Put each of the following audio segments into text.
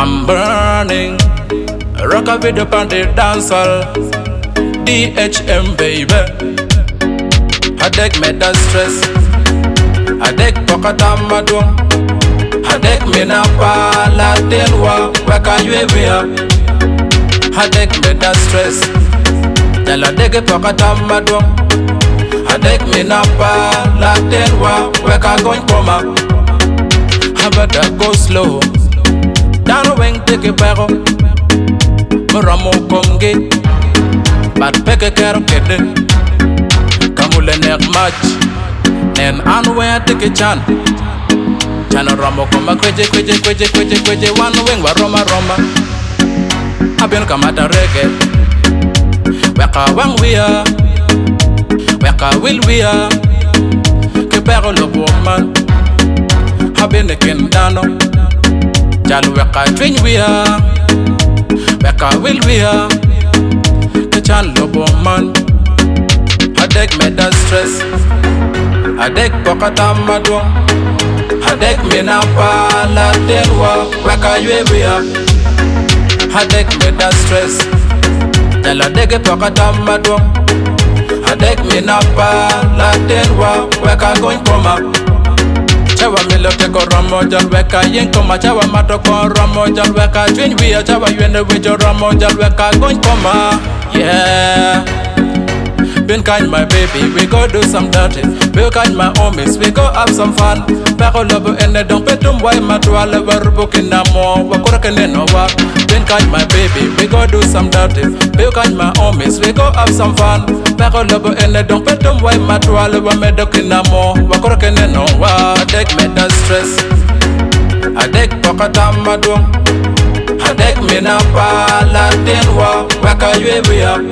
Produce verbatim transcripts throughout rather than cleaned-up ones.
I'm burning. Rock a video on the dancehall. D H M baby. I take me that stress. I take pocket on my drum. I take me na pala tenwa. Where can you be? I take me that stress. Tell I take a pocket on my drum. I take me na pala tenwa. Where can I go in coma? I better go slow. Down a wing take a barrel. Muramo konge. But pick a car kid. Kamule nek match. Nen anwe take a chan. Chana ramo koma kweje kweje kweje kweje kweje. One wing wa roma roma. Abien kamata reggae. Weka wang we are. Weka will we are. Kepero lo woman. Abien the kendano. Jalu weka twin we are. Weka will we are. Chan lobo man. I take me that stress. I take pocket on my drum. I take me na pala tenwa. Weka you we are. I take me that stress. Tell I take a pocket on my drum. I take me na pala tenwa. Weka going coma. Chawa milo teko ramo jal weka yen koma. Chawa mato kon ramo jal weka twin we are. Chawa you in the window ramo jal weka going coma. Yeah, been kind my baby, we go do some dirty. Be kind my homies, we go have some fun. Pero lobo ene don petum wai matwale warubo kinamo wakura keneno wa. Been kind my baby, we go do some dirty. Be kind my homies, we go have some fun. Pero lobo ene don petum wai matwale wamedo kinamo wakura keneno wa. I take me that stress. I take pocket on my drum. I take me na pala tenwa. Weka you we are.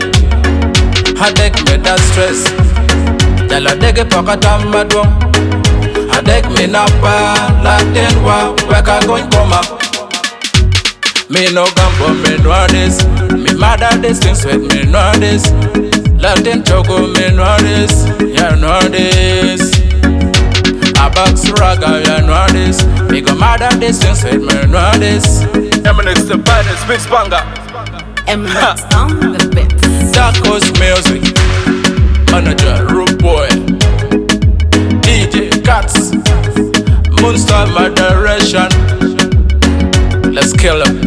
I take me that stress. Tell I take a pocket on my drum. I take me na pala tenwa. Weka going coma. Me no gambo, me know this. Me mad at this thing sweat, me know this. Latin choco, me know this. Yeah, know this. Abax raga, yeah, know this. Me go mad at this thing sweat, me know this. Eminex the baddest, Mix Banger. Eminex on the bits. Dark Coast Music. Manager, Root Boy. D J Cats. Moonstar, my direction. Let's kill 'em.